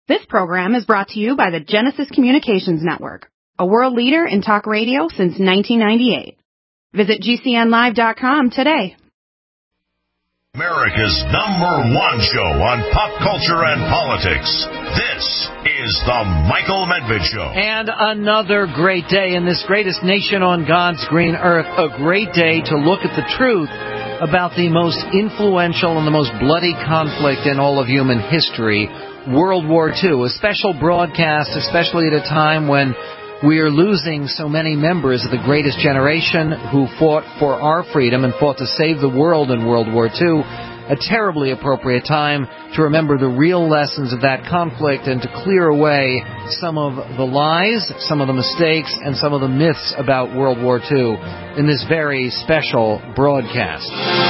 This program is brought to you by the Genesis Communications Network, a world leader in talk radio since 1998. Visit GCNlive.com today. America's #1 show on pop culture and politics. This is The Michael Medved Show. And another great day in this greatest nation on God's green earth. A great day to look at the truth about the most influential and the most bloody conflict in all of human history, World War II. A special broadcast, especially at a time when we are losing so many members of the greatest generation who fought for our freedom and fought to save the world in World War II. A terribly appropriate time to remember the real lessons of that conflict and to clear away some of the lies, some of the mistakes, and some of the myths about World War II in this very special broadcast.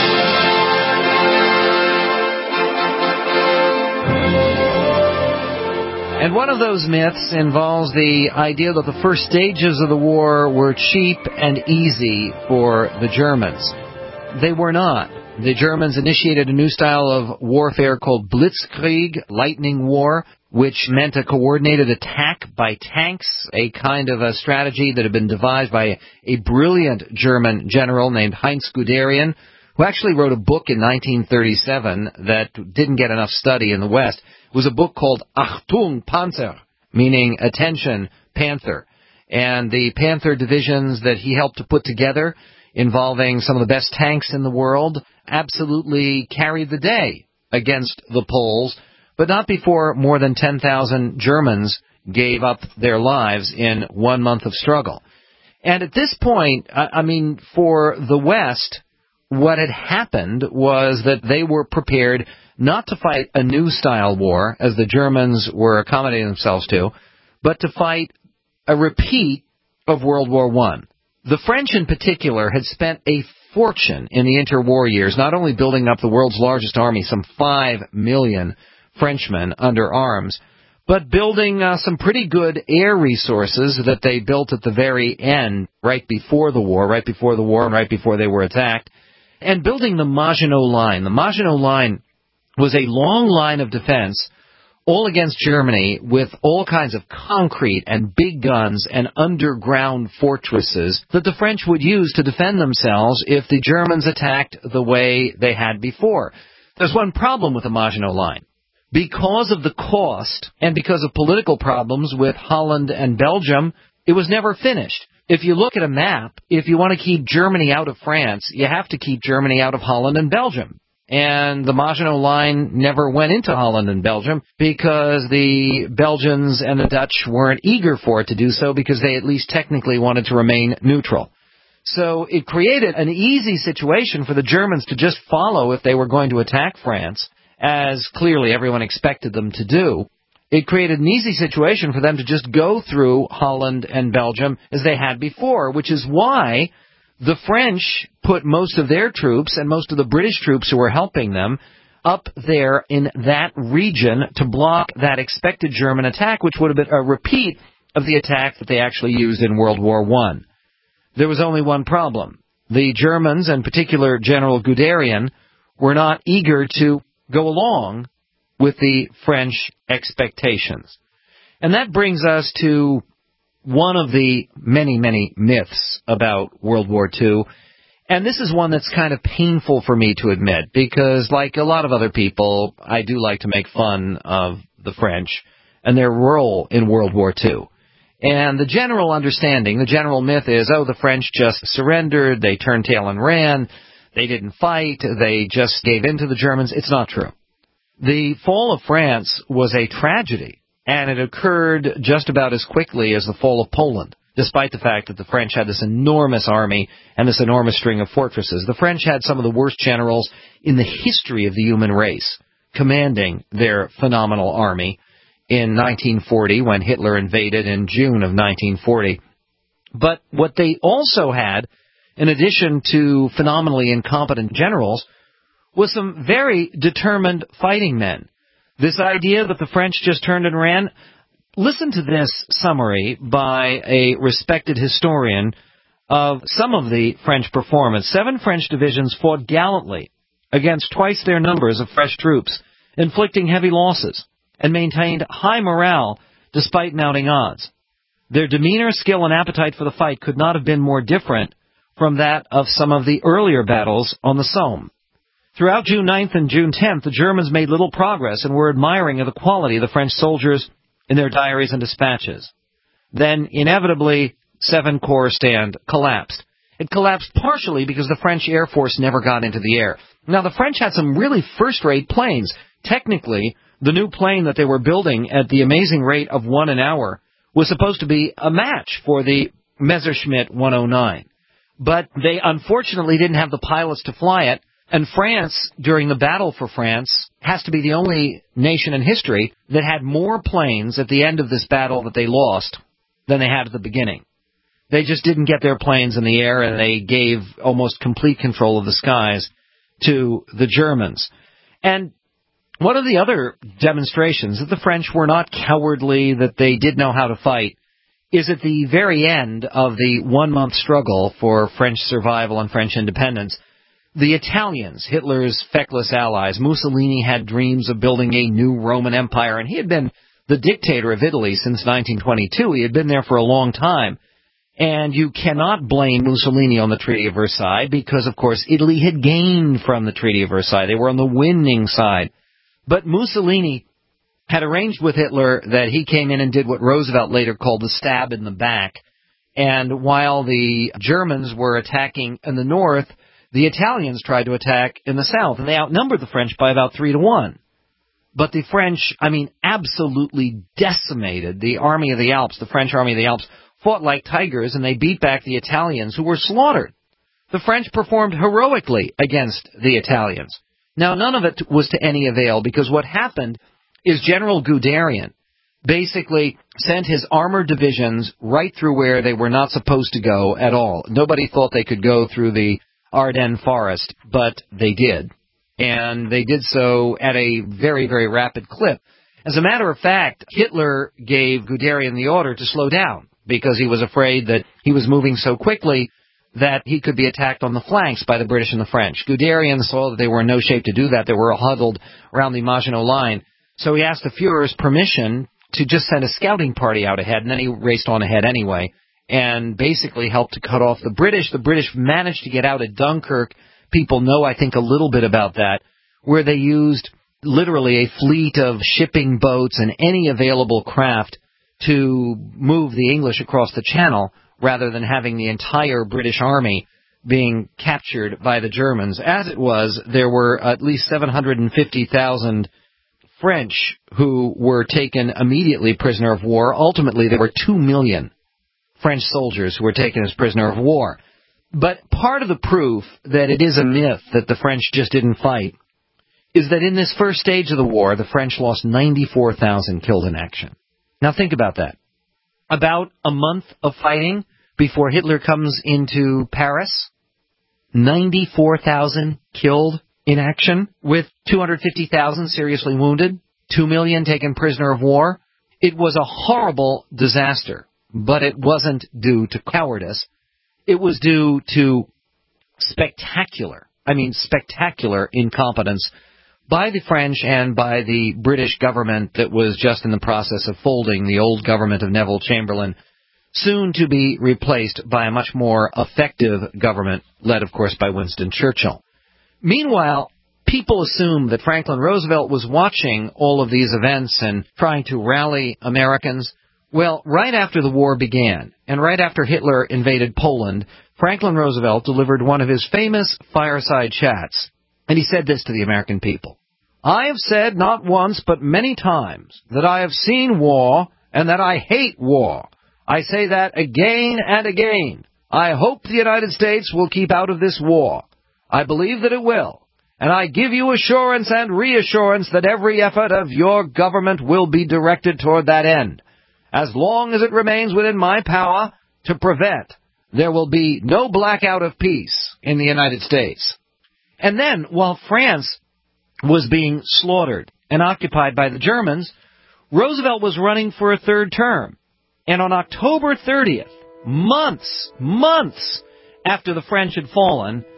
And one of those myths involves the idea that the first stages of the war were cheap and easy for the Germans. They were not. The Germans initiated a new style of warfare called Blitzkrieg, lightning war, which meant a coordinated attack by tanks, a kind of a strategy that had been devised by a brilliant German general named Heinz Guderian, who actually wrote a book in 1937 that didn't get enough study in the West. It was a book called Achtung Panzer, meaning attention, Panther. And the Panther divisions that he helped to put together, involving some of the best tanks in the world, absolutely carried the day against the Poles, but not before more than 10,000 Germans gave up their lives in 1 month of struggle. And at this point, for the West, what had happened was that they were prepared not to fight a new style war, as the Germans were accommodating themselves to, but to fight a repeat of World War I. The French in particular had spent a fortune in the interwar years, not only building up the world's largest army, some 5 million Frenchmen under arms, but building some pretty good air resources that they built at the very end, right before the war and right before they were attacked, and building the Maginot Line. The Maginot Line was a long line of defense all against Germany with all kinds of concrete and big guns and underground fortresses that the French would use to defend themselves if the Germans attacked the way they had before. There's one problem with the Maginot Line. Because of the cost and because of political problems with Holland and Belgium, it was never finished. If you look at a map, if you want to keep Germany out of France, you have to keep Germany out of Holland and Belgium. And the Maginot Line never went into Holland and Belgium because the Belgians and the Dutch weren't eager for it to do so because they at least technically wanted to remain neutral. So it created an easy situation for the Germans to just follow if they were going to attack France, as clearly everyone expected them to do. It created an easy situation for them to just go through Holland and Belgium as they had before, which is why the French put most of their troops and most of the British troops who were helping them up there in that region to block that expected German attack, which would have been a repeat of the attack that they actually used in World War I. There was only one problem. The Germans, in particular General Guderian, were not eager to go along with the French expectations. And that brings us to one of the many, many myths about World War II. And this is one that's kind of painful for me to admit, because like a lot of other people, I do like to make fun of the French and their role in World War II. And the general understanding, the general myth is, the French just surrendered, they turned tail and ran, they didn't fight, they just gave in to the Germans. It's not true. The fall of France was a tragedy, and it occurred just about as quickly as the fall of Poland, despite the fact that the French had this enormous army and this enormous string of fortresses. The French had some of the worst generals in the history of the human race commanding their phenomenal army in 1940 when Hitler invaded in June of 1940. But what they also had, in addition to phenomenally incompetent generals, was some very determined fighting men. This idea that the French just turned and ran, listen to this summary by a respected historian of some of the French performance. 7 French divisions fought gallantly against twice their numbers of fresh troops, inflicting heavy losses. and maintained high morale despite mounting odds. Their demeanor, skill, and appetite for the fight could not have been more different from that of some of the earlier battles on the Somme. Throughout June 9th and June 10th, the Germans made little progress and were admiring of the quality of the French soldiers in their diaries and dispatches. Then, inevitably, 7 Corps stand collapsed. It collapsed partially because the French Air Force never got into the air. Now, the French had some really first-rate planes. Technically, the new plane that they were building at the amazing rate of 1 an hour was supposed to be a match for the Messerschmitt 109. But they unfortunately didn't have the pilots to fly it, and France, during the Battle for France, has to be the only nation in history that had more planes at the end of this battle that they lost than they had at the beginning. They just didn't get their planes in the air, and they gave almost complete control of the skies to the Germans. And one of the other demonstrations that the French were not cowardly, that they did know how to fight, is at the very end of the 1-month struggle for French survival and French independence. The Italians, Hitler's feckless allies, Mussolini had dreams of building a new Roman Empire, and he had been the dictator of Italy since 1922. He had been there for a long time. And you cannot blame Mussolini on the Treaty of Versailles because, of course, Italy had gained from the Treaty of Versailles. They were on the winning side. But Mussolini had arranged with Hitler that he came in and did what Roosevelt later called the stab in the back. And while the Germans were attacking in the north, the Italians tried to attack in the south, and they outnumbered the French by about 3-1. But the French, absolutely decimated the Army of the Alps. The French Army of the Alps fought like tigers, and they beat back the Italians, who were slaughtered. The French performed heroically against the Italians. Now, none of it was to any avail, because what happened is General Guderian basically sent his armored divisions right through where they were not supposed to go at all. Nobody thought they could go through the Ardennes forest, but they did. And they did so at a very, very rapid clip. As a matter of fact, Hitler gave Guderian the order to slow down because he was afraid that he was moving so quickly that he could be attacked on the flanks by the British and the French. Guderian saw that they were in no shape to do that. They were huddled around the Maginot Line. So he asked the Fuhrer's permission to just send a scouting party out ahead, and then he raced on ahead anyway and basically helped to cut off the British. The British managed to get out at Dunkirk. People know, I think, a little bit about that, where they used literally a fleet of shipping boats and any available craft to move the English across the Channel rather than having the entire British army being captured by the Germans. As it was, there were at least 750,000 French who were taken immediately prisoner of war. Ultimately, there were 2 million French soldiers who were taken as prisoner of war. But part of the proof that it is a myth that the French just didn't fight is that in this first stage of the war, the French lost 94,000 killed in action. Now think about that. About a month of fighting before Hitler comes into Paris, 94,000 killed in action, with 250,000 seriously wounded, 2 million taken prisoner of war. It was a horrible disaster, but it wasn't due to cowardice. It was due to spectacular incompetence by the French and by the British government that was just in the process of folding, the old government of Neville Chamberlain, soon to be replaced by a much more effective government, led, of course, by Winston Churchill. Meanwhile, people assume that Franklin Roosevelt was watching all of these events and trying to rally Americans. Well, right after the war began, and right after Hitler invaded Poland, Franklin Roosevelt delivered one of his famous fireside chats, and he said this to the American people. I have said not once but many times that I have seen war and that I hate war. I say that again and again. I hope the United States will keep out of this war. I believe that it will. And I give you assurance and reassurance that every effort of your government will be directed toward that end. As long as it remains within my power to prevent, there will be no blackout of peace in the United States. And then, while France was being slaughtered and occupied by the Germans, Roosevelt was running for a third term. And on October 30th, months after the French had fallen,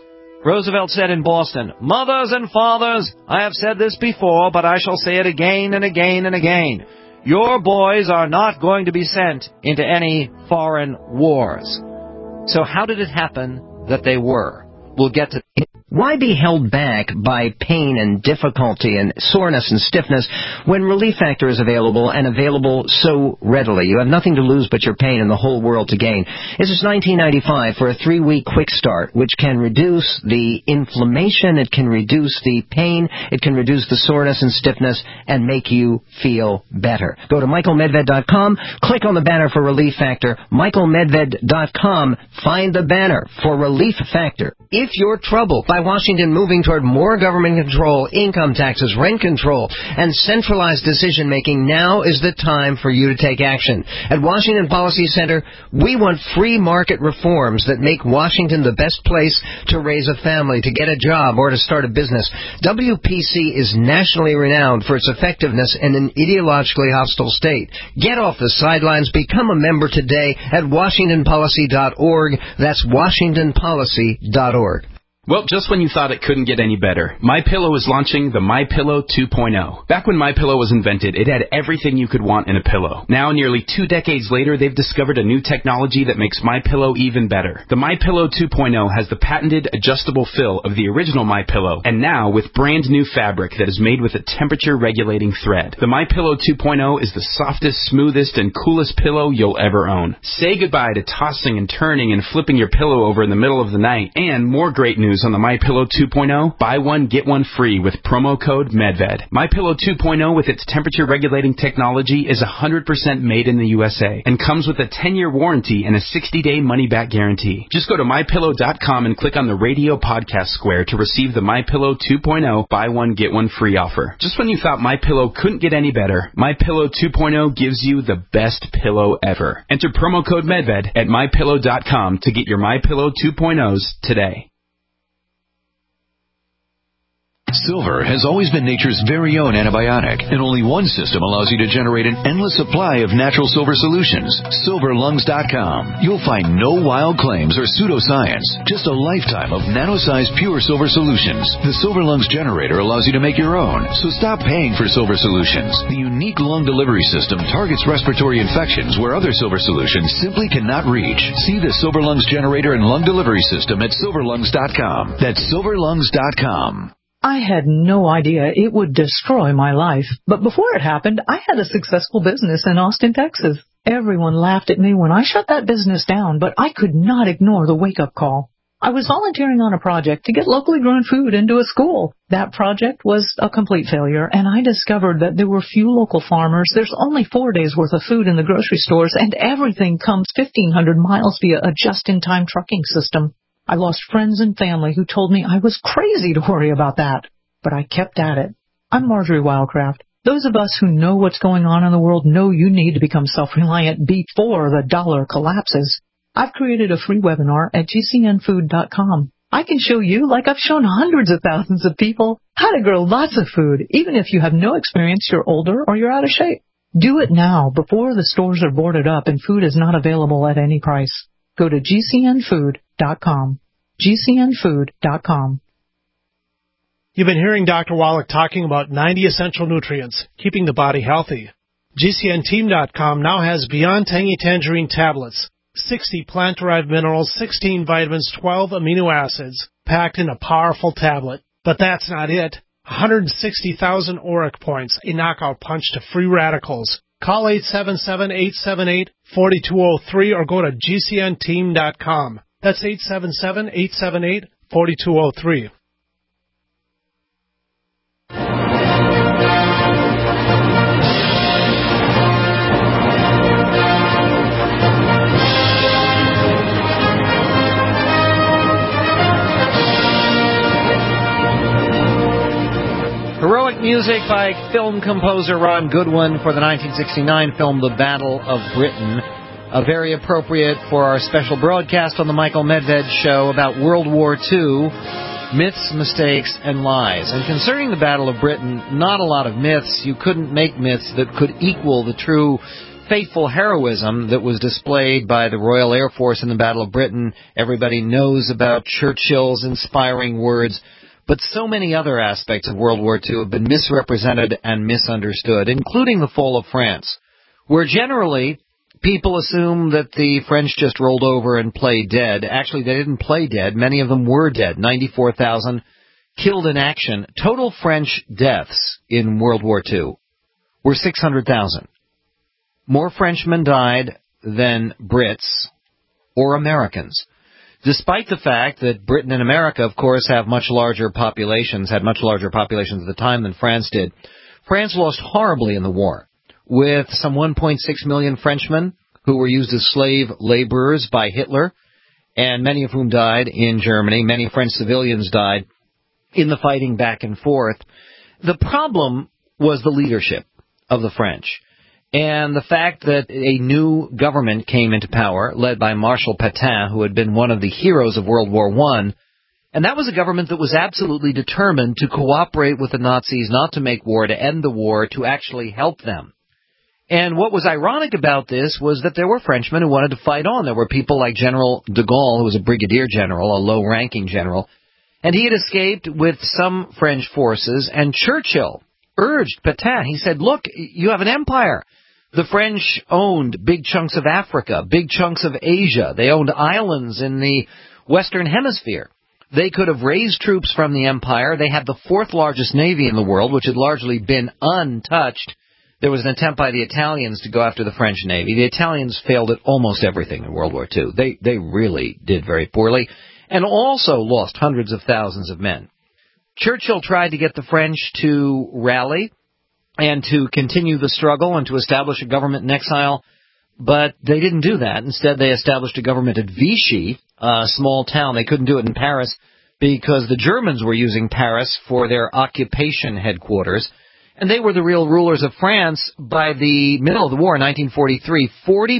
Roosevelt said in Boston, "Mothers and fathers, I have said this before, but I shall say it again and again and again. Your boys are not going to be sent into any foreign wars." So how did it happen that they were? We'll get to it. Why be held back by pain and difficulty and soreness and stiffness when Relief Factor is available and available so readily? You have nothing to lose but your pain and the whole world to gain. This is $19.95 for a 3-week quick start, which can reduce the inflammation, it can reduce the pain, it can reduce the soreness and stiffness, and make you feel better. Go to michaelmedved.com, click on the banner for Relief Factor, michaelmedved.com, find the banner for Relief Factor. If you're troubled by Washington moving toward more government control, income taxes, rent control, and centralized decision-making, now is the time for you to take action. At Washington Policy Center, we want free market reforms that make Washington the best place to raise a family, to get a job, or to start a business. WPC is nationally renowned for its effectiveness in an ideologically hostile state. Get off the sidelines. Become a member today at WashingtonPolicy.org. That's WashingtonPolicy.org. Well, just when you thought it couldn't get any better, MyPillow is launching the MyPillow 2.0. Back when MyPillow was invented, it had everything you could want in a pillow. Now, nearly 2 decades later, they've discovered a new technology that makes MyPillow even better. The MyPillow 2.0 has the patented adjustable fill of the original MyPillow, and now with brand new fabric that is made with a temperature-regulating thread. The MyPillow 2.0 is the softest, smoothest, and coolest pillow you'll ever own. Say goodbye to tossing and turning and flipping your pillow over in the middle of the night. And more great news on the MyPillow 2.0, buy one, get one free with promo code MedVed. MyPillow 2.0 with its temperature-regulating technology is 100% made in the USA and comes with a 10-year warranty and a 60-day money-back guarantee. Just go to MyPillow.com and click on the radio podcast square to receive the MyPillow 2.0 buy one, get one free offer. Just when you thought MyPillow couldn't get any better, MyPillow 2.0 gives you the best pillow ever. Enter promo code MedVed at MyPillow.com to get your MyPillow 2.0s today. Silver has always been nature's very own antibiotic, and only one system allows you to generate an endless supply of natural silver solutions. SilverLungs.com. You'll find no wild claims or pseudoscience, just a lifetime of nano-sized pure silver solutions. The Silver Lungs generator allows you to make your own, so stop paying for silver solutions. The unique lung delivery system targets respiratory infections where other silver solutions simply cannot reach. See the Silver Lungs generator and lung delivery system at SilverLungs.com. That's SilverLungs.com. I had no idea it would destroy my life. But before it happened, I had a successful business in Austin, Texas. Everyone laughed at me when I shut that business down, but I could not ignore the wake-up call. I was volunteering on a project to get locally grown food into a school. That project was a complete failure, and I discovered that there were few local farmers. There's only 4 days' worth of food in the grocery stores, and everything comes 1,500 miles via a just-in-time trucking system. I lost friends and family who told me I was crazy to worry about that, but I kept at it. I'm Marjorie Wildcraft. Those of us who know what's going on in the world know you need to become self-reliant before the dollar collapses. I've created a free webinar at gcnfood.com. I can show you, like I've shown hundreds of thousands of people, how to grow lots of food, even if you have no experience, you're older, or you're out of shape. Do it now, before the stores are boarded up and food is not available at any price. Go to gcnfood.com. gcnfood.com. You've been hearing Dr. Wallach talking about 90 essential nutrients, keeping the body healthy. GCNteam.com now has Beyond Tangy Tangerine tablets, 60 plant-derived minerals, 16 vitamins, 12 amino acids, packed in a powerful tablet. But that's not it. 160,000 auric points, a knockout punch to free radicals. Call 877-878-4203 or go to GCNteam.com. That's 877-878-4203. Heroic music by film composer Ron Goodwin for the 1969 film The Battle of Britain. Very appropriate for our special broadcast on the Michael Medved Show about World War II, myths, mistakes, and lies. And concerning the Battle of Britain, not a lot of myths. You couldn't make myths that could equal the true faithful heroism that was displayed by the Royal Air Force in the Battle of Britain. Everybody knows about Churchill's inspiring words. But so many other aspects of World War II have been misrepresented and misunderstood, including the fall of France, where generally people assume that the French just rolled over and played dead. Actually, they didn't play dead. Many of them were dead. 94,000 killed in action. Total French deaths in World War II were 600,000. More Frenchmen died than Brits or Americans, despite the fact that Britain and America, of course, have much larger populations, had much larger populations at the time than France did. France lost horribly in the war, with some 1.6 million Frenchmen who were used as slave laborers by Hitler, and many of whom died in Germany. Many French civilians died in the fighting back and forth. The problem was the leadership of the French, and the fact that a new government came into power, led by Marshal Pétain, who had been one of the heroes of World War I, and that was a government that was absolutely determined to cooperate with the Nazis, not to make war, to end the war, to actually help them. And what was ironic about this was that there were Frenchmen who wanted to fight on. There were people like General de Gaulle, who was a brigadier general, a low-ranking general, and he had escaped with some French forces, and Churchill urged Pétain. He said, look, you have an empire. The French owned big chunks of Africa, big chunks of Asia. They owned islands in the Western Hemisphere. They could have raised troops from the empire. They had the fourth largest navy in the world, which had largely been untouched. There was an attempt by the Italians to go after the French Navy. The Italians failed at almost everything in World War II. They really did very poorly, and also lost hundreds of thousands of men. Churchill tried to get the French to rally and to continue the struggle and to establish a government in exile, but they didn't do that. Instead, they established a government at Vichy, a small town. They couldn't do it in Paris because the Germans were using Paris for their occupation headquarters. And they were the real rulers of France. By the middle of the war in 1943,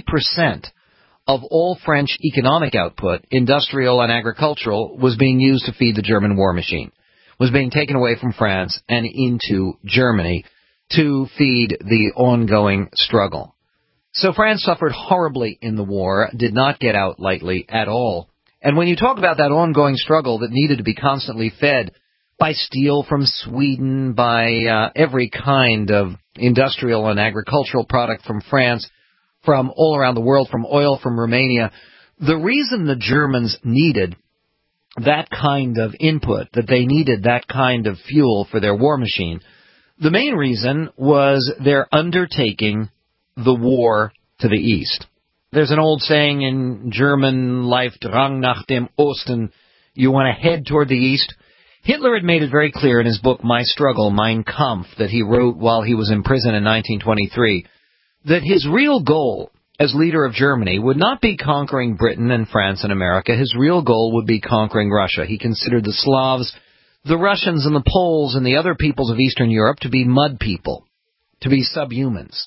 40% of all French economic output, industrial and agricultural, was being used to feed the German war machine, was being taken away from France and into Germany to feed the ongoing struggle. So France suffered horribly in the war, did not get out lightly at all. And when you talk about that ongoing struggle that needed to be constantly fed by steel from Sweden, by every kind of industrial and agricultural product from France, from all around the world, from oil from Romania. The reason the Germans needed that kind of input, that they needed that kind of fuel for their war machine, the main reason was their undertaking the war to the east. There's an old saying in German life, Drang nach dem Osten, you want to head toward the east. Hitler had made it very clear in his book, My Struggle, Mein Kampf, that he wrote while he was in prison in 1923, that his real goal as leader of Germany would not be conquering Britain and France and America. His real goal would be conquering Russia. He considered the Slavs, the Russians and the Poles and the other peoples of Eastern Europe to be mud people, to be subhumans.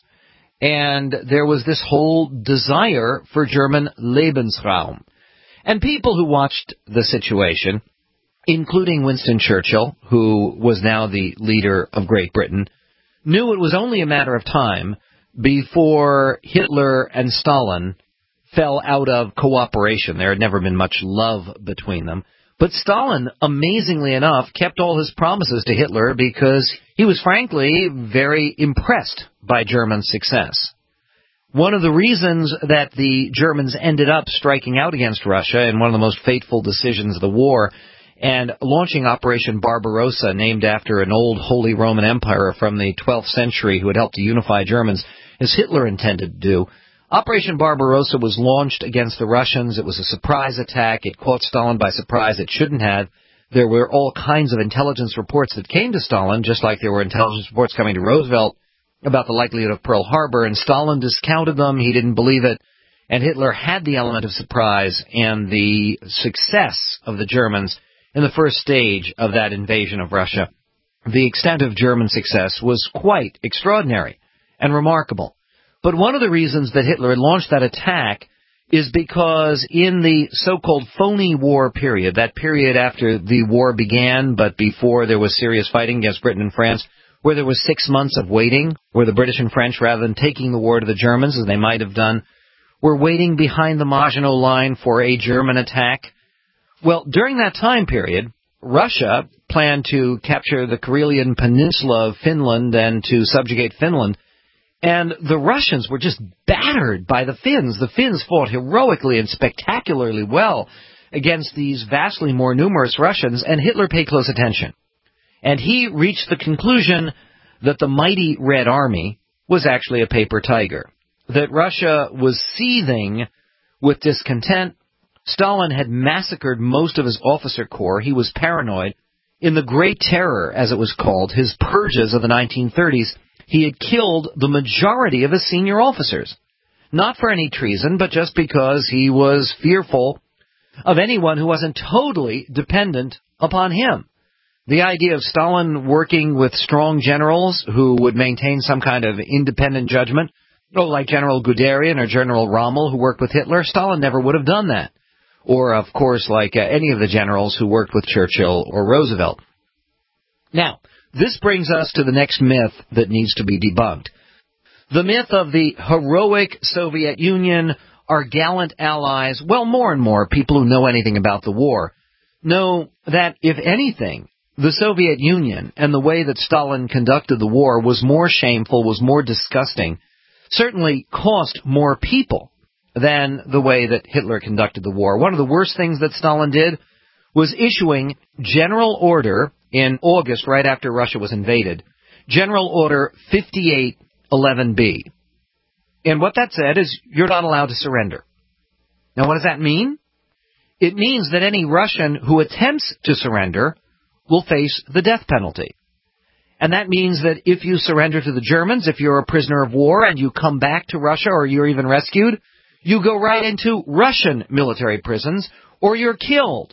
And there was this whole desire for German Lebensraum. And people who watched the situation, including Winston Churchill, who was now the leader of Great Britain, knew it was only a matter of time before Hitler and Stalin fell out of cooperation. There had never been much love between them. But Stalin, amazingly enough, kept all his promises to Hitler because he was frankly very impressed by German success. One of the reasons that the Germans ended up striking out against Russia in one of the most fateful decisions of the war and launching Operation Barbarossa, named after an old Holy Roman Emperor from the 12th century who had helped to unify Germans, as Hitler intended to do. Operation Barbarossa was launched against the Russians. It was a surprise attack. It caught Stalin by surprise. It shouldn't have. There were all kinds of intelligence reports that came to Stalin, just like there were intelligence reports coming to Roosevelt about the likelihood of Pearl Harbor, and Stalin discounted them. He didn't believe it. And Hitler had the element of surprise, and the success of the Germans in the first stage of that invasion of Russia, the extent of German success was quite extraordinary and remarkable. But one of the reasons that Hitler had launched that attack is because in the so-called phony war period, that period after the war began but before there was serious fighting against Britain and France, where there was 6 months of waiting, where the British and French, rather than taking the war to the Germans, as they might have done, were waiting behind the Maginot Line for a German attack. Well, during that time period, Russia planned to capture the Karelian Peninsula of Finland and to subjugate Finland, and the Russians were just battered by the Finns. The Finns fought heroically and spectacularly well against these vastly more numerous Russians, and Hitler paid close attention. And he reached the conclusion that the mighty Red Army was actually a paper tiger, that Russia was seething with discontent. Stalin had massacred most of his officer corps. He was paranoid. In the Great Terror, as it was called, his purges of the 1930s, he had killed the majority of his senior officers. Not for any treason, but just because he was fearful of anyone who wasn't totally dependent upon him. The idea of Stalin working with strong generals who would maintain some kind of independent judgment, like General Guderian or General Rommel who worked with Hitler, Stalin never would have done that. Or, of course, like any of the generals who worked with Churchill or Roosevelt. Now, this brings us to the next myth that needs to be debunked. The myth of the heroic Soviet Union, our gallant allies, well, more and more people who know anything about the war know that, if anything, the Soviet Union and the way that Stalin conducted the war was more shameful, was more disgusting, certainly cost more people than the way that Hitler conducted the war. One of the worst things that Stalin did was issuing General Order in August, right after Russia was invaded, General Order 5811B. And what that said is you're not allowed to surrender. Now, what does that mean? It means that any Russian who attempts to surrender will face the death penalty. And that means that if you surrender to the Germans, if you're a prisoner of war and you come back to Russia or you're even rescued, you go right into Russian military prisons or you're killed.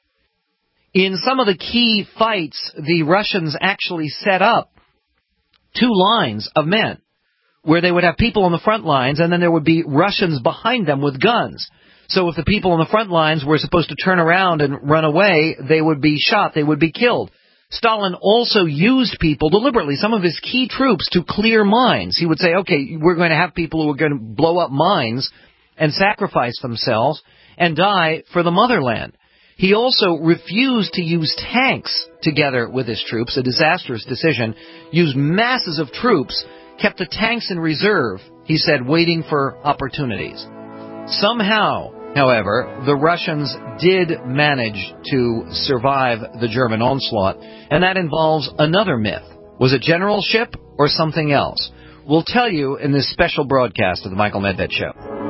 In some of the key fights, the Russians actually set up 2 lines of men where they would have people on the front lines and then there would be Russians behind them with guns. So if the people on the front lines were supposed to turn around and run away, they would be shot, they would be killed. Stalin also used people deliberately, some of his key troops, to clear mines. He would say, okay, we're going to have people who are going to blow up mines and sacrifice themselves and die for the motherland. He also refused to use tanks together with his troops, a disastrous decision, used masses of troops, kept the tanks in reserve, he said, waiting for opportunities. Somehow, however, the Russians did manage to survive the German onslaught, and that involves another myth. Was it generalship or something else? We'll tell you in this special broadcast of the Michael Medved Show.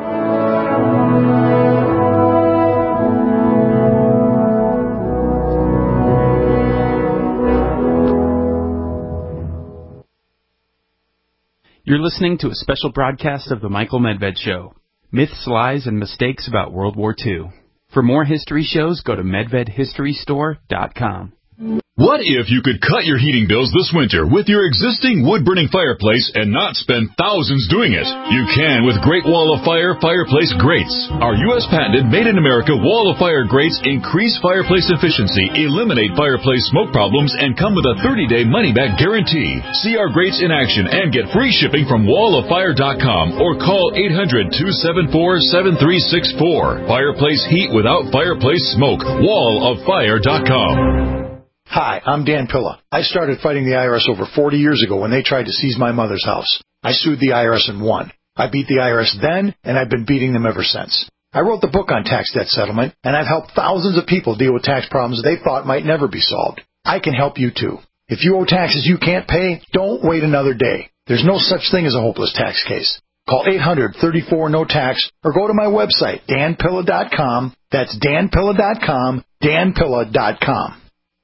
You're listening to a special broadcast of the Michael Medved Show. Myths, lies, and mistakes about World War II. For more history shows, go to MedvedHistoryStore.com. What if you could cut your heating bills this winter with your existing wood-burning fireplace and not spend thousands doing it? You can with Great Wall of Fire fireplace grates. Our U.S. patented made-in-America Wall of Fire grates increase fireplace efficiency, eliminate fireplace smoke problems, and come with a 30-day money-back guarantee. See our grates in action and get free shipping from walloffire.com or call 800-274-7364. Fireplace heat without fireplace smoke. walloffire.com. Hi, I'm Dan Pilla. I started fighting the IRS over 40 years ago when they tried to seize my mother's house. I sued the IRS and won. I beat the IRS then, and I've been beating them ever since. I wrote the book on tax debt settlement, and I've helped thousands of people deal with tax problems they thought might never be solved. I can help you too. If you owe taxes you can't pay, don't wait another day. There's no such thing as a hopeless tax case. Call 800-34-NO-TAX or go to my website, danpilla.com. That's danpilla.com, danpilla.com.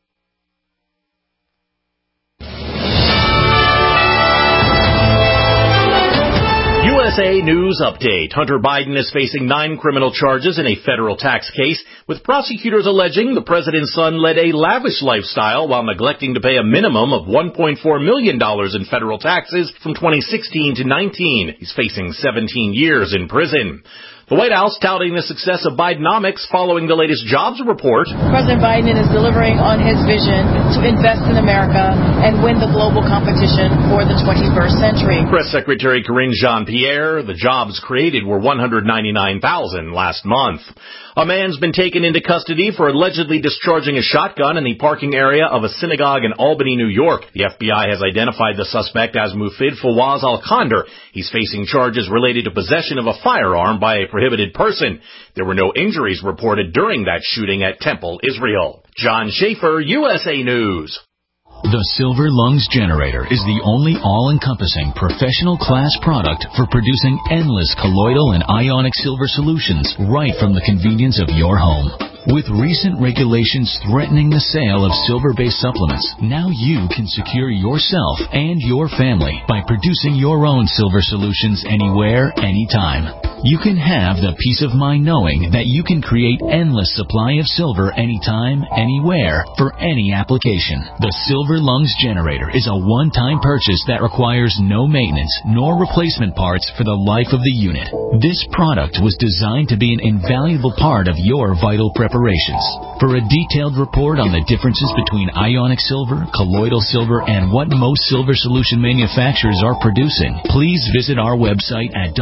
USA News Update. Hunter Biden is facing 9 criminal charges in a federal tax case, with prosecutors alleging the president's son led a lavish lifestyle while neglecting to pay a minimum of $1.4 million in federal taxes from 2016 to 19. He's facing 17 years in prison. The White House touting the success of Bidenomics following the latest jobs report. President Biden is delivering on his vision to invest in America and win the global competition for the 21st century. Press Secretary Karine Jean-Pierre, the jobs created were 199,000 last month. A man's been taken into custody for allegedly discharging a shotgun in the parking area of a synagogue in Albany, New York. The FBI has identified the suspect as Mufid Fawaz Al-Khander. He's facing charges related to possession of a firearm by a prohibited person. There were no injuries reported during that shooting at Temple, Israel. John Schaefer, USA News. The Silver Lungs Generator is the only all-encompassing professional-class product for producing endless colloidal and ionic silver solutions right from the convenience of your home. With recent regulations threatening the sale of silver-based supplements, now you can secure yourself and your family by producing your own silver solutions anywhere, anytime. You can have the peace of mind knowing that you can create endless supply of silver anytime, anywhere, for any application. The Silver Lungs Generator is a one-time purchase that requires no maintenance nor replacement parts for the life of the unit. This product was designed to be an invaluable part of your vital preparations. For a detailed report on the differences between ionic silver, colloidal silver, and what most silver solution manufacturers are producing, please visit our website at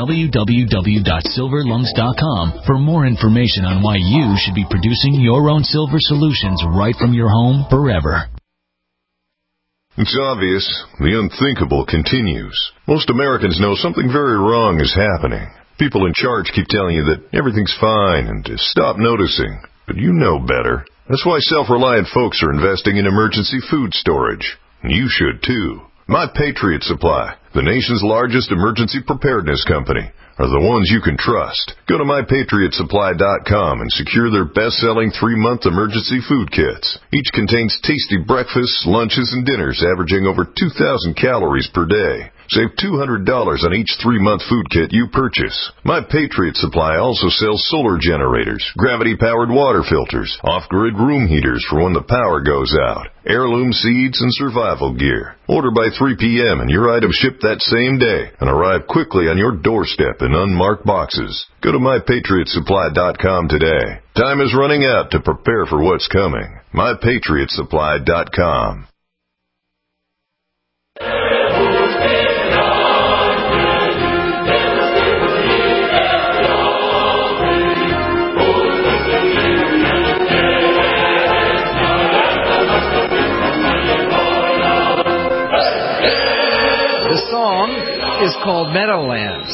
www.silverlungs.com for more information on why you should be producing your own silver solutions right from your home forever. It's obvious. The unthinkable continues. Most Americans know something very wrong is happening. People in charge keep telling you that everything's fine and to stop noticing. But you know better. That's why self-reliant folks are investing in emergency food storage. And you should too. My Patriot Supply, the nation's largest emergency preparedness company, are the ones you can trust. Go to MyPatriotSupply.com and secure their best-selling 3-month emergency food kits. Each contains tasty breakfasts, lunches, and dinners averaging over 2,000 calories per day. Save $200 on each 3-month food kit you purchase. My Patriot Supply also sells solar generators, gravity-powered water filters, off-grid room heaters for when the power goes out, heirloom seeds, and survival gear. Order by 3 p.m. and your items ship that same day and arrive quickly on your doorstep in unmarked boxes. Go to MyPatriotSupply.com today. Time is running out to prepare for what's coming. MyPatriotSupply.com. The song is called Meadowlands.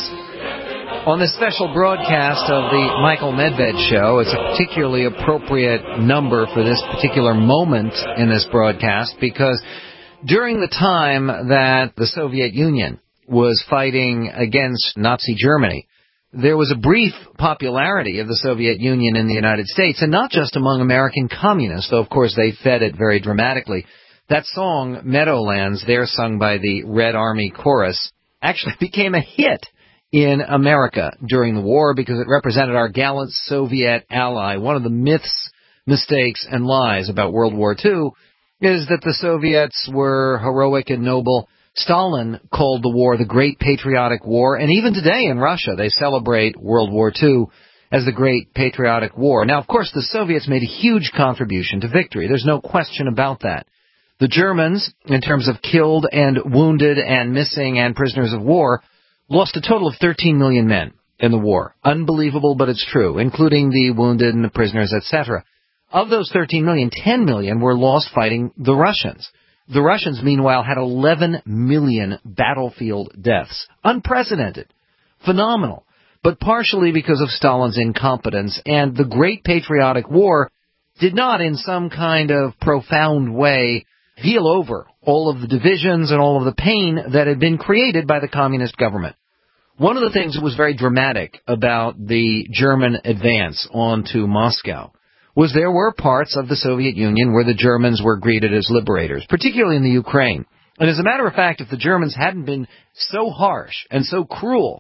On this special broadcast of the Michael Medved Show, it's a particularly appropriate number for this particular moment in this broadcast because during the time that the Soviet Union was fighting against Nazi Germany, there was a brief popularity of the Soviet Union in the United States, and not just among American communists, though of course they fed it very dramatically. That song, Meadowlands, there sung by the Red Army Chorus, actually became a hit in America during the war because it represented our gallant Soviet ally. One of the myths, mistakes, and lies about World War II is that the Soviets were heroic and noble. Stalin called the war the Great Patriotic War, and even today in Russia they celebrate World War II as the Great Patriotic War. Now, of course, the Soviets made a huge contribution to victory. There's no question about that. The Germans, in terms of killed and wounded and missing and prisoners of war, lost a total of 13 million men in the war. Unbelievable, but it's true, including the wounded and the prisoners, etc. Of those 13 million, 10 million were lost fighting the Russians. The Russians, meanwhile, had 11 million battlefield deaths. Unprecedented. Phenomenal. But partially because of Stalin's incompetence, and the Great Patriotic War did not, in some kind of profound way, heal over all of the divisions and all of the pain that had been created by the communist government. One of the things that was very dramatic about the German advance onto Moscow was there were parts of the Soviet Union where the Germans were greeted as liberators, particularly in the Ukraine. And as a matter of fact, if the Germans hadn't been so harsh and so cruel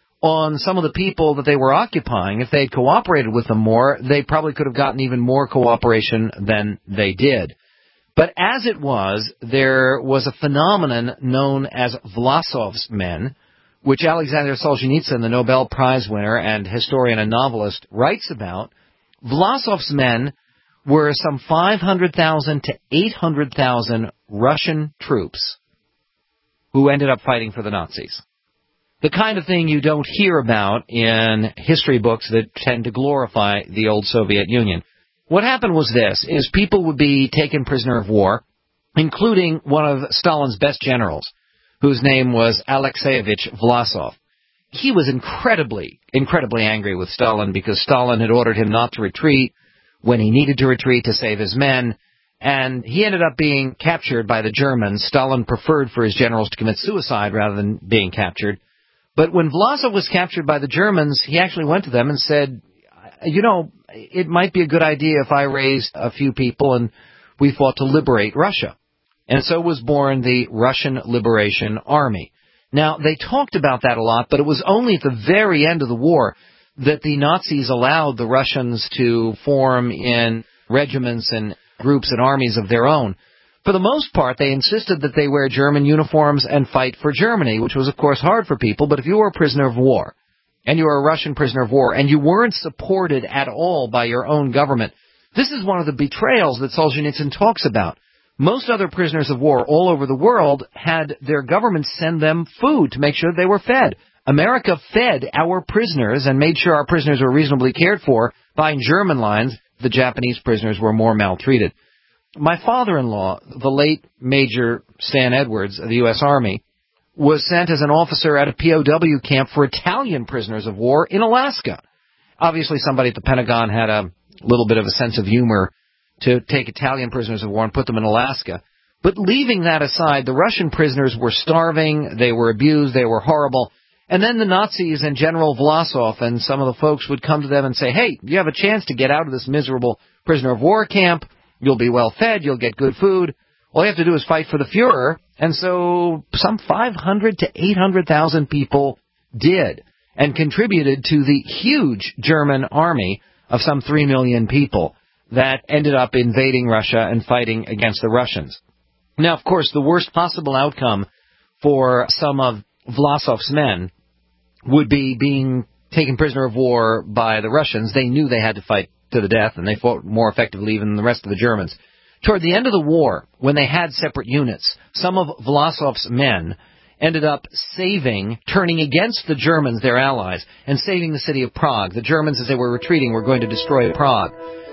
on some of the people that they were occupying, if they had cooperated with them more, they probably could have gotten even more cooperation than they did. But as it was, there was a phenomenon known as Vlasov's men, which Alexander Solzhenitsyn, the Nobel Prize winner and historian and novelist, writes about. Vlasov's men were some 500,000 to 800,000 Russian troops who ended up fighting for the Nazis. The kind of thing you don't hear about in history books that tend to glorify the old Soviet Union. What happened was this, is people would be taken prisoner of war, including one of Stalin's best generals, whose name was Alexeyevich Vlasov. He was incredibly angry with Stalin because Stalin had ordered him not to retreat when he needed to retreat to save his men, and he ended up being captured by the Germans. Stalin preferred for his generals to commit suicide rather than being captured. But when Vlasov was captured by the Germans, he actually went to them and said, it might be a good idea if I raised a few people and we fought to liberate Russia. And so was born the Russian Liberation Army. Now, they talked about that a lot, but it was only at the very end of the war that the Nazis allowed the Russians to form in regiments and groups and armies of their own. For the most part, they insisted that they wear German uniforms and fight for Germany, which was, of course, hard for people. But if you were a prisoner of war, and you were a Russian prisoner of war, and you weren't supported at all by your own government, this is one of the betrayals that Solzhenitsyn talks about. Most other prisoners of war all over the world had their governments send them food to make sure they were fed. America fed our prisoners and made sure our prisoners were reasonably cared for. By German lines, the Japanese prisoners were more maltreated. My father-in-law, the late Major Stan Edwards of the U.S. Army, was sent as an officer at a POW camp for Italian prisoners of war in Alaska. Obviously, somebody at the Pentagon had a little bit of a sense of humor to take Italian prisoners of war and put them in Alaska. But leaving that aside, the Russian prisoners were starving, they were abused, they were horrible. And then the Nazis and General Vlasov and some of the folks would come to them and say, hey, you have a chance to get out of this miserable prisoner of war camp. You'll be well fed, you'll get good food. All you have to do is fight for the Fuhrer. And so some 500 to 800,000 people did and contributed to the huge German army of some 3 million people that ended up invading Russia and fighting against the Russians. Now, of course, the worst possible outcome for some of Vlasov's men would be being taken prisoner of war by the Russians. They knew they had to fight to the death, and they fought more effectively even than the rest of the Germans. Toward the end of the war, when they had separate units, some of Vlasov's men ended up turning against the Germans, their allies, and saving the city of Prague. The Germans, as they were retreating, were going to destroy Prague.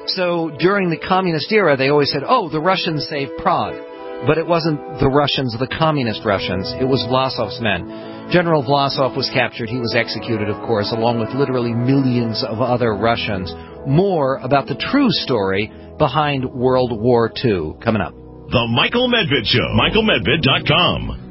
So during the communist era, they always said, oh, the Russians saved Prague. But it wasn't the Russians, the communist Russians. It was Vlasov's men. General Vlasov was captured. He was executed, of course, along with literally millions of other Russians. More about the true story behind World War II coming up. The Michael Medved Show. MichaelMedved.com.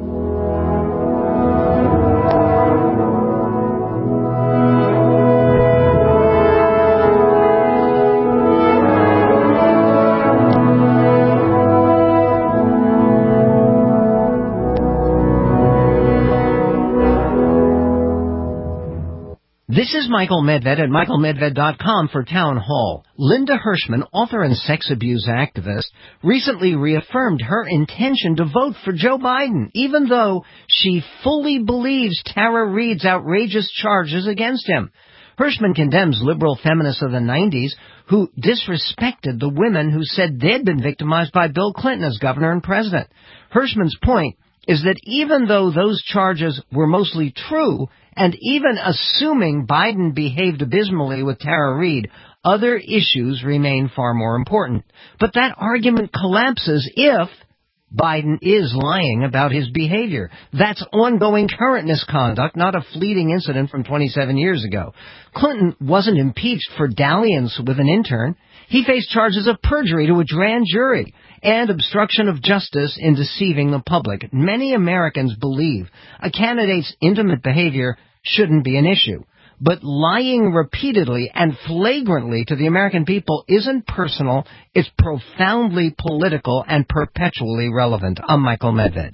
This is Michael Medved at MichaelMedved.com for Town Hall. Linda Hirschman, author and sex abuse activist, recently reaffirmed her intention to vote for Joe Biden, even though she fully believes Tara Reade's outrageous charges against him. Hirschman condemns liberal feminists of the 90s who disrespected the women who said they'd been victimized by Bill Clinton as governor and president. Hirschman's point is that even though those charges were mostly true, and even assuming Biden behaved abysmally with Tara Reade, other issues remain far more important. But that argument collapses if Biden is lying about his behavior. That's ongoing current misconduct, not a fleeting incident from 27 years ago. Clinton wasn't impeached for dalliance with an intern. He faced charges of perjury to a grand jury and obstruction of justice in deceiving the public. Many Americans believe a candidate's intimate behavior shouldn't be an issue. But lying repeatedly and flagrantly to the American people isn't personal, it's profoundly political and perpetually relevant. I'm Michael Medved.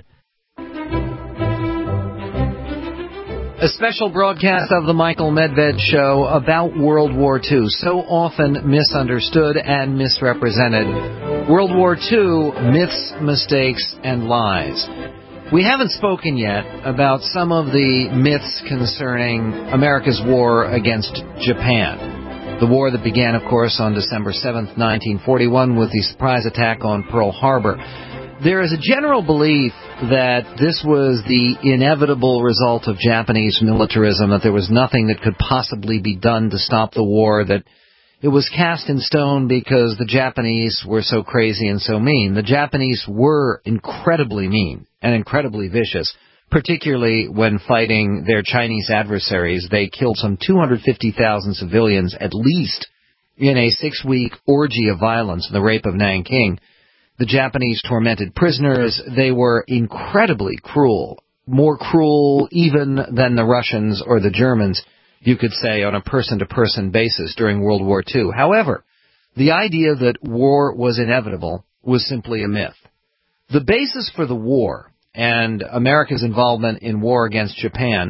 A special broadcast of the Michael Medved Show about World War II, so often misunderstood and misrepresented. World War II, myths, mistakes, and lies. We haven't spoken yet about some of the myths concerning America's war against Japan. The war that began, of course, on December 7th, 1941, with the surprise attack on Pearl Harbor. There is a general belief that this was the inevitable result of Japanese militarism, that there was nothing that could possibly be done to stop the war, that it was cast in stone because the Japanese were so crazy and so mean. The Japanese were incredibly mean and incredibly vicious, particularly when fighting their Chinese adversaries. They killed some 250,000 civilians, at least, in a 6-week orgy of violence, the rape of Nanking. The Japanese tormented prisoners. They were incredibly cruel, more cruel even than the Russians or the Germans, you could say, on a person-to-person basis during World War II. However, the idea that war was inevitable was simply a myth. The basis for the war and America's involvement in war against Japan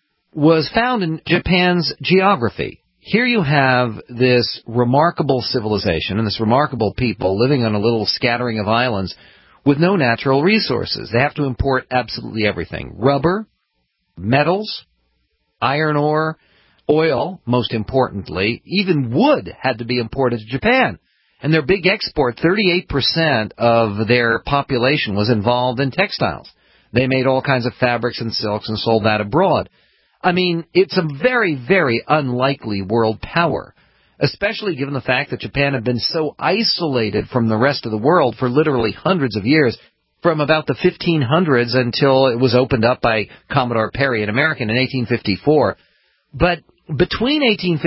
was found in Japan's geography. Here you have this remarkable civilization and this remarkable people living on a little scattering of islands with no natural resources. They have to import absolutely everything. Rubber, metals, iron ore, oil, most importantly. Even wood had to be imported to Japan. And their big export, 38% of their population was involved in textiles. They made all kinds of fabrics and silks and sold that abroad. I mean, it's a very, very unlikely world power, especially given the fact that Japan had been so isolated from the rest of the world for literally hundreds of years, from about the 1500s until it was opened up by Commodore Perry, an American, in 1854. But between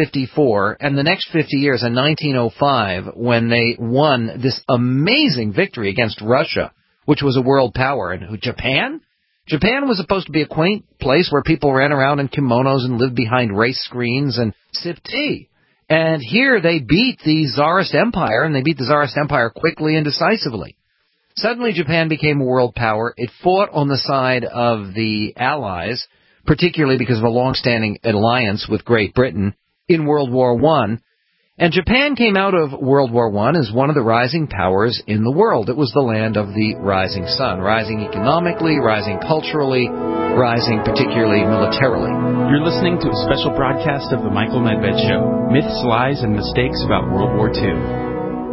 1854 and the next 50 years, in 1905, when they won this amazing victory against Russia, which was a world power, and Japan was supposed to be a quaint place where people ran around in kimonos and lived behind race screens and sipped tea. And here they beat the Tsarist Empire, and they beat the Tsarist Empire quickly and decisively. Suddenly Japan became a world power. It fought on the side of the Allies, particularly because of a long-standing alliance with Great Britain in World War I. And Japan came out of World War I as one of the rising powers in the world. It was the land of the rising sun, rising economically, rising culturally, rising particularly militarily. You're listening to a special broadcast of The Michael Medved Show, myths, lies, and mistakes about World War II.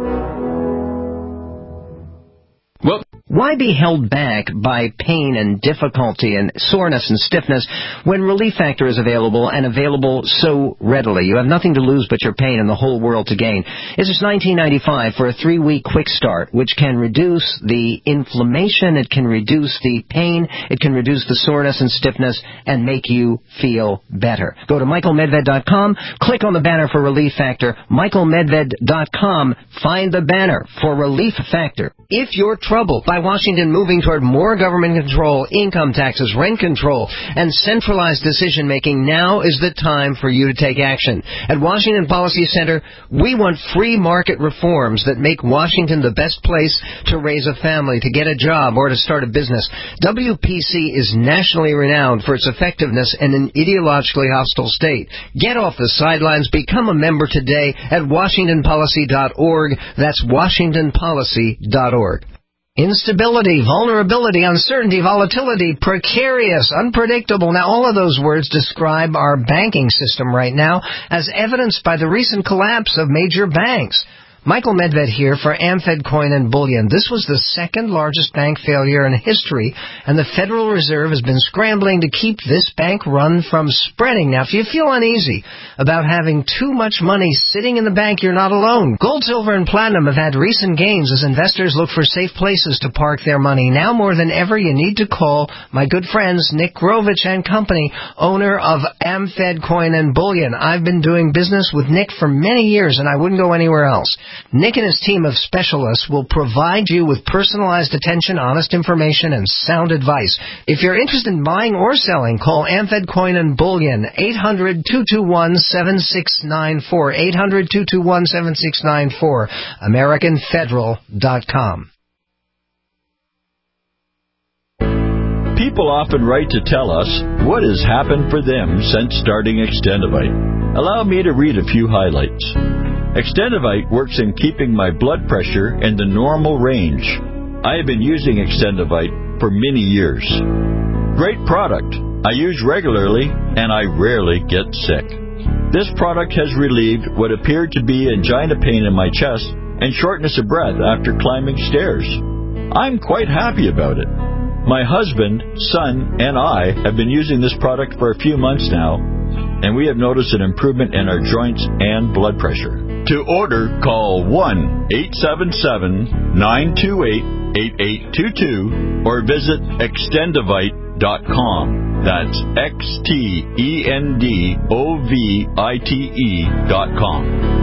Well, why be held back by pain and difficulty and soreness and stiffness when Relief Factor is available and available so readily? You have nothing to lose but your pain and the whole world to gain. This is $19.95 for a 3-week quick start, which can reduce the inflammation, it can reduce the pain, it can reduce the soreness and stiffness, and make you feel better. Go to michaelmedved.com, click on the banner for Relief Factor, michaelmedved.com, find the banner for Relief Factor. If you're troubled by Washington moving toward more government control, income taxes, rent control, and centralized decision-making, now is the time for you to take action. At Washington Policy Center, we want free market reforms that make Washington the best place to raise a family, to get a job, or to start a business. WPC is nationally renowned for its effectiveness in an ideologically hostile state. Get off the sidelines. Become a member today at WashingtonPolicy.org. That's WashingtonPolicy.org. Instability, vulnerability, uncertainty, volatility, precarious, unpredictable. Now, all of those words describe our banking system right now, as evidenced by the recent collapse of major banks. Michael Medved here for AmFed Coin and Bullion. This was the second largest bank failure in history, and the Federal Reserve has been scrambling to keep this bank run from spreading. Now, if you feel uneasy about having too much money sitting in the bank, you're not alone. Gold, silver, and platinum have had recent gains as investors look for safe places to park their money. Now more than ever, you need to call my good friends Nick Grovich and Company, owner of AmFed Coin and Bullion. I've been doing business with Nick for many years, and I wouldn't go anywhere else. Nick and his team of specialists will provide you with personalized attention, honest information, and sound advice. If you're interested in buying or selling, call AmFed Coin and Bullion, 800-221-7694, 800-221-7694, AmericanFederal.com. People often write to tell us what has happened for them since starting Extendivite. Allow me to read a few highlights. Extendivite works in keeping my blood pressure in the normal range. I have been using Extendivite for many years. Great product. I use regularly, and I rarely get sick. This product has relieved what appeared to be angina pain in my chest and shortness of breath after climbing stairs. I'm quite happy about it. My husband, son, and I have been using this product for a few months now, and we have noticed an improvement in our joints and blood pressure. To order, call 1-877-928-8822 or visit Extendovite.com. That's Extendovite.com.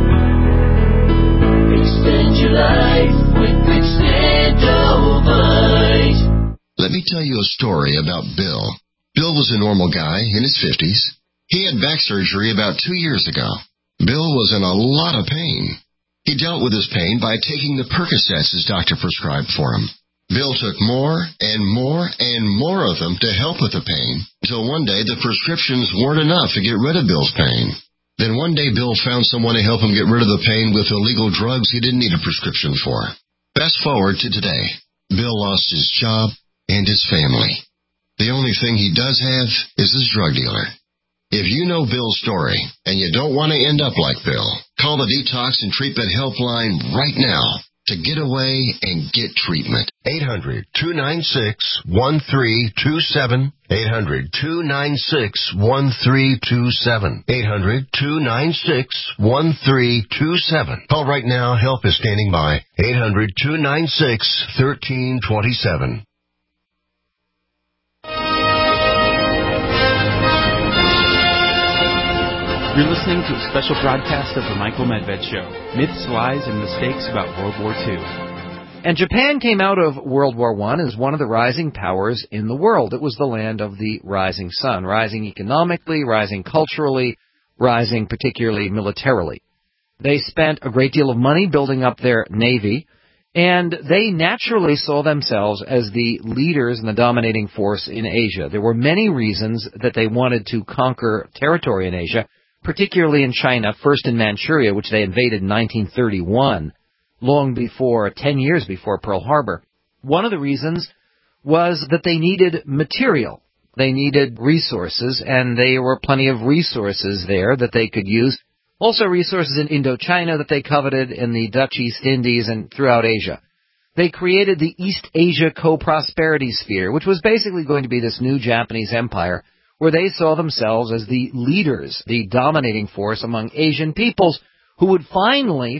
Extend your life with Extendovite. Let me tell you a story about Bill. Bill was a normal guy in his 50s. He had back surgery about 2 years ago. Bill was in a lot of pain. He dealt with his pain by taking the Percocets his doctor prescribed for him. Bill took more and more and more of them to help with the pain, until one day the prescriptions weren't enough to get rid of Bill's pain. Then one day Bill found someone to help him get rid of the pain with illegal drugs he didn't need a prescription for. Fast forward to today. Bill lost his job and his family. The only thing he does have is his drug dealer. If you know Bill's story and you don't want to end up like Bill, call the Detox and Treatment Helpline right now to get away and get treatment. 800-296-1327. 800-296-1327. 800-296-1327. Call right now. Help is standing by. 800-296-1327. You're listening to a special broadcast of The Michael Medved Show. Myths, lies, and mistakes about World War II. And Japan came out of World War I as one of the rising powers in the world. It was the land of the rising sun, rising economically, rising culturally, rising particularly militarily. They spent a great deal of money building up their navy, and they naturally saw themselves as the leaders and the dominating force in Asia. There were many reasons that they wanted to conquer territory in Asia, particularly in China, first in Manchuria, which they invaded in 1931, long before, 10 years before Pearl Harbor. One of the reasons was that they needed material. They needed resources, and there were plenty of resources there that they could use. Also resources in Indochina that they coveted, in the Dutch East Indies, and throughout Asia. They created the East Asia Co-Prosperity Sphere, which was basically going to be this new Japanese empire, where they saw themselves as the leaders, the dominating force among Asian peoples, who would finally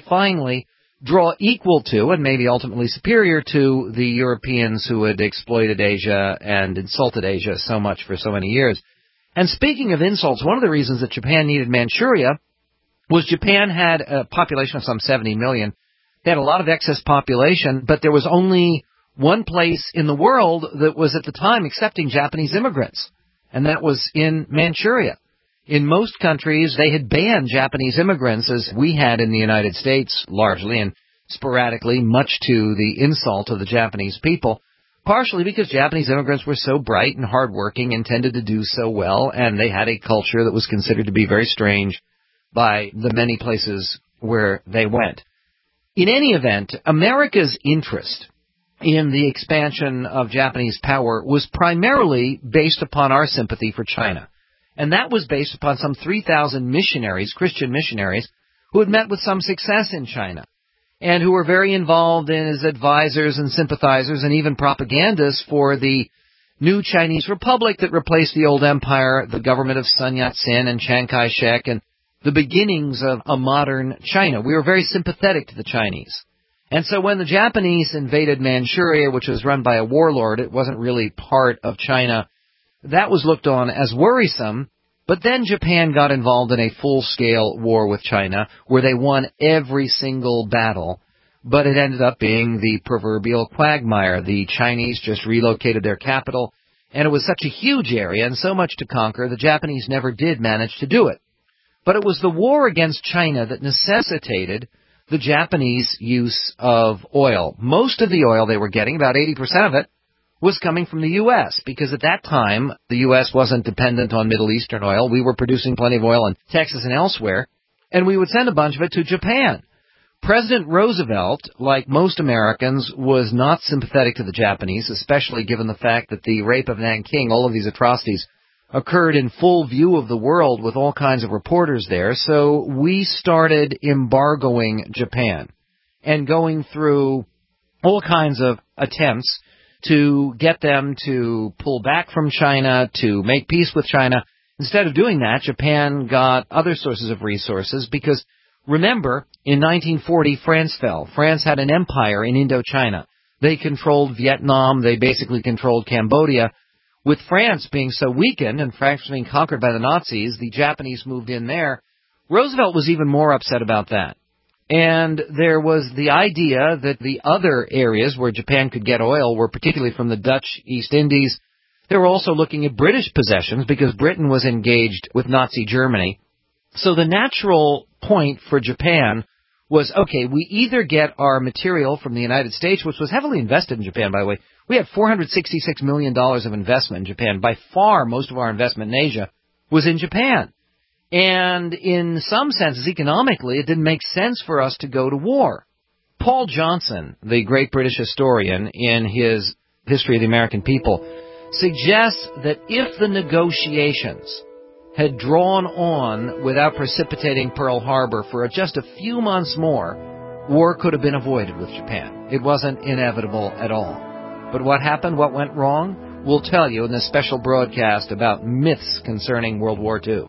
draw equal to, and maybe ultimately superior to, the Europeans who had exploited Asia and insulted Asia so much for so many years. And speaking of insults, one of the reasons that Japan needed Manchuria was Japan had a population of some 70 million. They had a lot of excess population, but there was only one place in the world that was at the time accepting Japanese immigrants. And that was in Manchuria. In most countries, they had banned Japanese immigrants, as we had in the United States, largely and sporadically, much to the insult of the Japanese people, partially because Japanese immigrants were so bright and hardworking and tended to do so well, and they had a culture that was considered to be very strange by the many places where they went. In any event, America's interest in the expansion of Japanese power was primarily based upon our sympathy for China. And that was based upon some 3,000 missionaries, Christian missionaries, who had met with some success in China, and who were very involved as advisors and sympathizers and even propagandists for the new Chinese Republic that replaced the old empire, the government of Sun Yat-sen and Chiang Kai-shek, and the beginnings of a modern China. We were very sympathetic to the Chinese. And so when the Japanese invaded Manchuria, which was run by a warlord, it wasn't really part of China, that was looked on as worrisome. But then Japan got involved in a full-scale war with China, where they won every single battle. But it ended up being the proverbial quagmire. The Chinese just relocated their capital, and it was such a huge area and so much to conquer, the Japanese never did manage to do it. But it was the war against China that necessitated the Japanese use of oil. Most of the oil they were getting, about 80% of it, was coming from the U.S., because at that time, the U.S. wasn't dependent on Middle Eastern oil. We were producing plenty of oil in Texas and elsewhere, and we would send a bunch of it to Japan. President Roosevelt, like most Americans, was not sympathetic to the Japanese, especially given the fact that the rape of Nanking, all of these atrocities, occurred in full view of the world with all kinds of reporters there. So we started embargoing Japan and going through all kinds of attempts to get them to pull back from China, to make peace with China. Instead of doing that, Japan got other sources of resources because, remember, in 1940, France fell. France had an empire in Indochina. They controlled Vietnam. They basically controlled Cambodia. With France being so weakened and France being conquered by the Nazis, the Japanese moved in there. Roosevelt was even more upset about that. And there was the idea that the other areas where Japan could get oil were particularly from the Dutch East Indies. They were also looking at British possessions because Britain was engaged with Nazi Germany. So the natural point for Japan was, okay, we either get our material from the United States, which was heavily invested in Japan, by the way. We had $466 million of investment in Japan. By far, most of our investment in Asia was in Japan. And in some senses, economically, it didn't make sense for us to go to war. Paul Johnson, the great British historian, in his History of the American People, suggests that if the negotiations had drawn on without precipitating Pearl Harbor for just a few months more, war could have been avoided with Japan. It wasn't inevitable at all. But what happened, what went wrong, we'll tell you in this special broadcast about myths concerning World War II.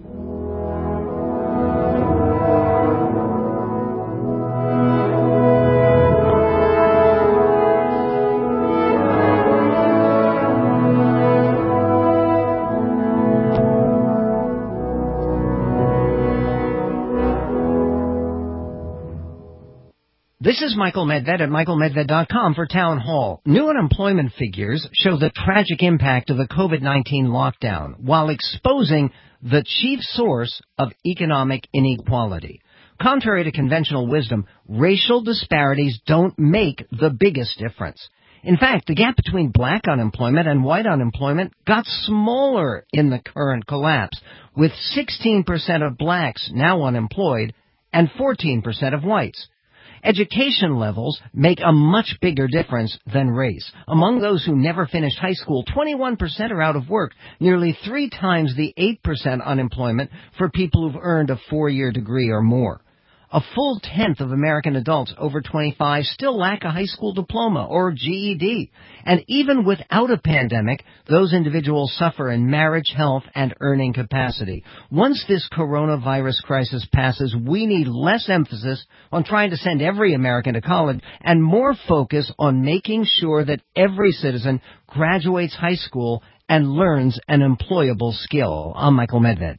This is Michael Medved at michaelmedved.com for Town Hall. New unemployment figures show the tragic impact of the COVID-19 lockdown while exposing the chief source of economic inequality. Contrary to conventional wisdom, racial disparities don't make the biggest difference. In fact, the gap between black unemployment and white unemployment got smaller in the current collapse, with 16% of blacks now unemployed and 14% of whites. Education levels make a much bigger difference than race. Among those who never finished high school, 21% are out of work, nearly 3 times the 8% unemployment for people who've earned a 4-year degree or more. A full tenth of American adults over 25 still lack a high school diploma or GED. And even without a pandemic, those individuals suffer in marriage, health, and earning capacity. Once this coronavirus crisis passes, we need less emphasis on trying to send every American to college and more focus on making sure that every citizen graduates high school and learns an employable skill. I'm Michael Medved.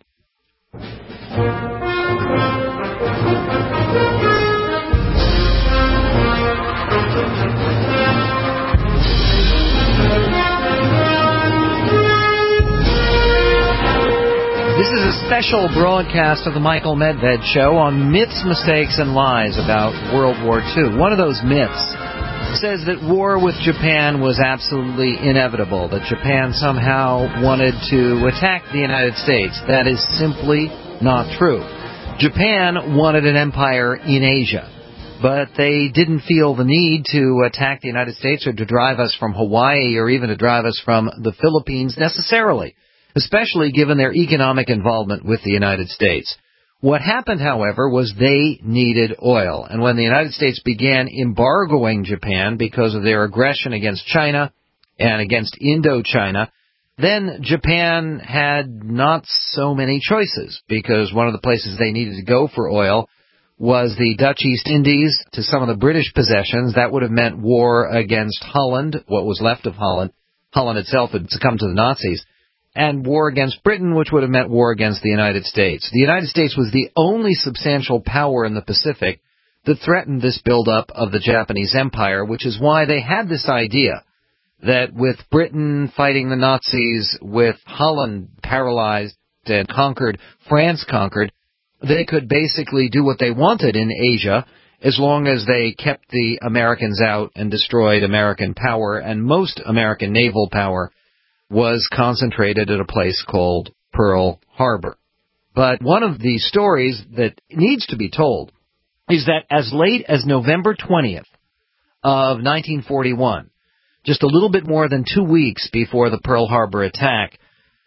This is a special broadcast of the Michael Medved Show on myths, mistakes, and lies about World War II. One of those myths says that war with Japan was absolutely inevitable, that Japan somehow wanted to attack the United States. That is simply not true. Japan wanted an empire in Asia, but they didn't feel the need to attack the United States or to drive us from Hawaii or even to drive us from the Philippines necessarily, especially given their economic involvement with the United States. What happened, however, was they needed oil, and when the United States began embargoing Japan because of their aggression against China and against Indochina, then Japan had not so many choices, because one of the places they needed to go for oil was the Dutch East Indies to some of the British possessions. That would have meant war against Holland, what was left of Holland. Holland itself had succumbed to the Nazis. And war against Britain, which would have meant war against the United States. The United States was the only substantial power in the Pacific that threatened this buildup of the Japanese Empire, which is why they had this idea that with Britain fighting the Nazis, with Holland paralyzed and conquered, France conquered, they could basically do what they wanted in Asia as long as they kept the Americans out and destroyed American power, and most American naval power was concentrated at a place called Pearl Harbor. But one of the stories that needs to be told is that as late as November 20th of 1941, just a little bit more than 2 weeks before the Pearl Harbor attack,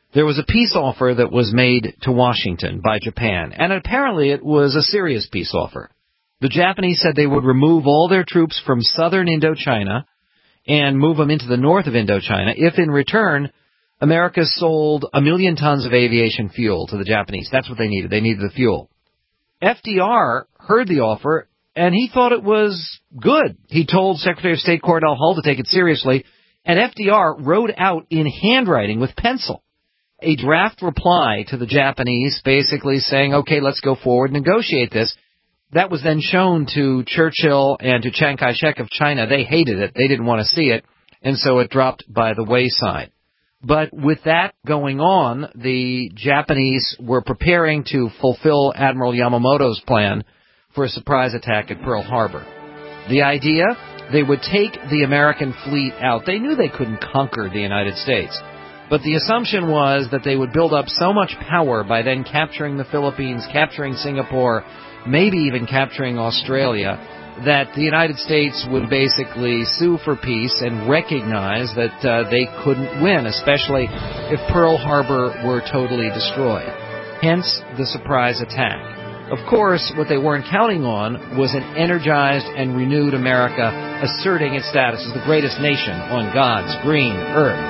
There was a peace offer that was made to Washington by Japan, and apparently it was a serious peace offer. The Japanese said they would remove all their troops from southern Indochina and move them into the north of Indochina if, in return, America sold 1 million tons of aviation fuel to the Japanese. That's what they needed. They needed the fuel. FDR heard the offer, and he thought it was good. He told Secretary of State Cordell Hull to take it seriously, and FDR wrote out in handwriting with pencil a draft reply to the Japanese, basically saying, okay, let's go forward and negotiate this. That was then shown to Churchill and to Chiang Kai-shek of China. They hated it. They didn't want to see it, and so it dropped by the wayside. But with that going on, the Japanese were preparing to fulfill Admiral Yamamoto's plan for a surprise attack at Pearl Harbor. The idea, they would take the American fleet out. They knew they couldn't conquer the United States. But the assumption was that they would build up so much power by then capturing the Philippines, capturing Singapore, maybe even capturing Australia, that the United States would basically sue for peace and recognize that they couldn't win, especially if Pearl Harbor were totally destroyed. Hence the surprise attack. Of course, what they weren't counting on was an energized and renewed America asserting its status as the greatest nation on God's green earth.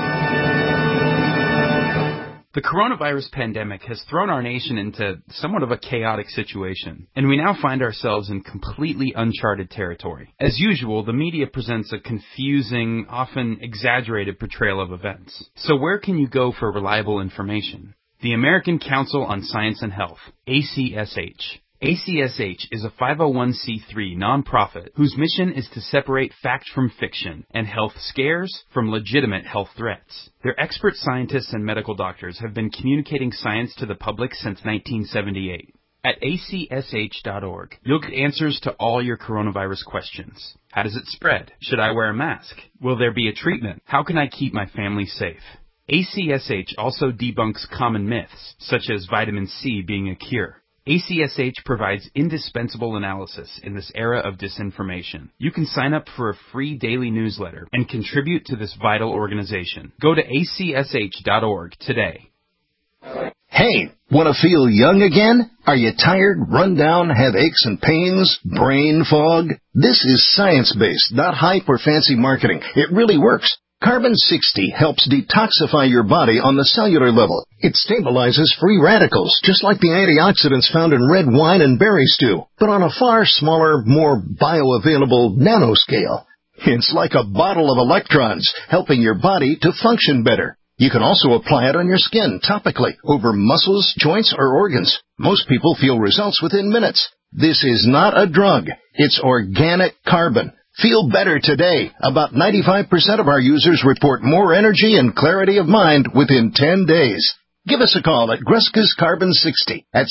The coronavirus pandemic has thrown our nation into somewhat of a chaotic situation, and we now find ourselves in completely uncharted territory. As usual, the media presents a confusing, often exaggerated portrayal of events. So where can you go for reliable information? The American Council on Science and Health, ACSH. ACSH is a 501c3 nonprofit whose mission is to separate fact from fiction and health scares from legitimate health threats. Their expert scientists and medical doctors have been communicating science to the public since 1978. At acsh.org, you'll get answers to all your coronavirus questions. How does it spread? Should I wear a mask? Will there be a treatment? How can I keep my family safe? ACSH also debunks common myths, such as vitamin C being a cure. ACSH provides indispensable analysis in this era of disinformation. You can sign up for a free daily newsletter and contribute to this vital organization. Go to acsh.org today. Hey, want to feel young again? Are you tired, run down, have aches and pains, brain fog? This is science-based, not hype or fancy marketing. It really works. Carbon 60 helps detoxify your body on the cellular level. It stabilizes free radicals, just like the antioxidants found in red wine and berry stew, but on a far smaller, more bioavailable nanoscale. It's like a bottle of electrons, helping your body to function better. You can also apply it on your skin topically, over muscles, joints, or organs. Most people feel results within minutes. This is not a drug. It's organic carbon. Feel better today. About 95% of our users report more energy and clarity of mind within 10 days. Give us a call at Gruska's Carbon 60 at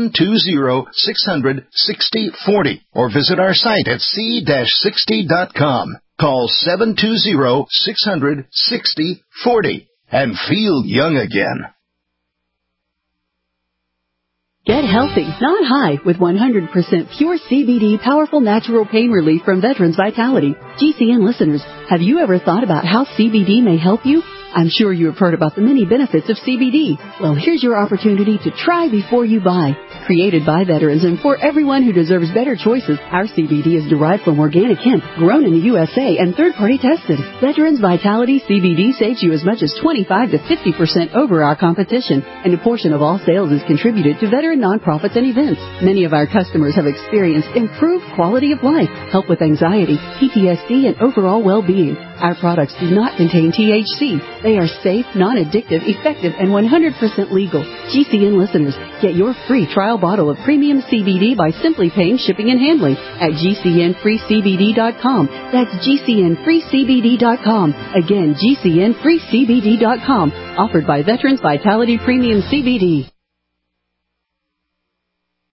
720-600-6040 or visit our site at c-60.com. Call 720-600-6040 and feel young again. Get healthy, not high, with 100% pure CBD powerful natural pain relief from Veterans Vitality. GCN listeners, have you ever thought about how CBD may help you? I'm sure you have heard about the many benefits of CBD. Well, here's your opportunity to try before you buy. Created by veterans and for everyone who deserves better choices, our CBD is derived from organic hemp, grown in the USA, and third-party tested. Veterans Vitality CBD saves you as much as 25 to 50% over our competition, and a portion of all sales is contributed to veteran nonprofits and events. Many of our customers have experienced improved quality of life, help with anxiety, PTSD, and overall well-being. Our products do not contain THC. They are safe, non-addictive, effective, and 100% legal. GCN listeners, get your free trial bottle of premium CBD by simply paying shipping and handling at GCNFreeCBD.com. That's GCNFreeCBD.com. Again, GCNFreeCBD.com. Offered by Veterans Vitality Premium CBD.